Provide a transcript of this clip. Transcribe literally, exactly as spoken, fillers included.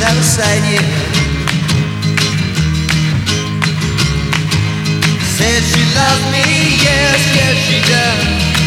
by the side, yeah. Said she loves me, yes, yes she does.